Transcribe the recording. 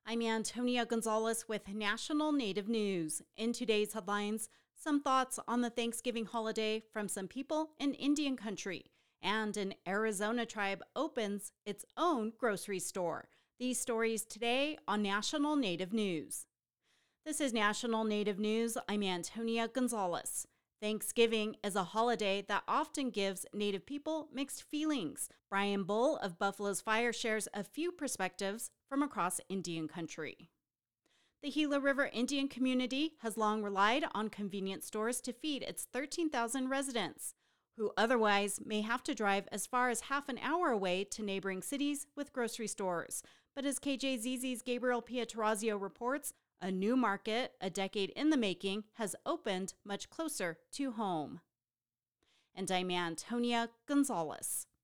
I'm Antonia Gonzalez with National Native News. In today's headlines, some thoughts on the Thanksgiving holiday from some people in Indian country. And an Arizona tribe opens its own grocery store. These stories today on National Native News. This is National Native News. I'm Antonia Gonzalez. Thanksgiving is a holiday that often gives Native people mixed feelings. Brian Bull of Buffalo's Fire shares a few perspectives from across Indian country. The Gila River Indian community has long relied on convenience stores to feed its 13,000 residents, who otherwise may have to drive as far as half an hour away to neighboring cities with grocery stores. But as KJZZ's Gabriel Pietrorazio reports, a new market, a decade in the making, has opened much closer to home. And I'm Antonia Gonzalez.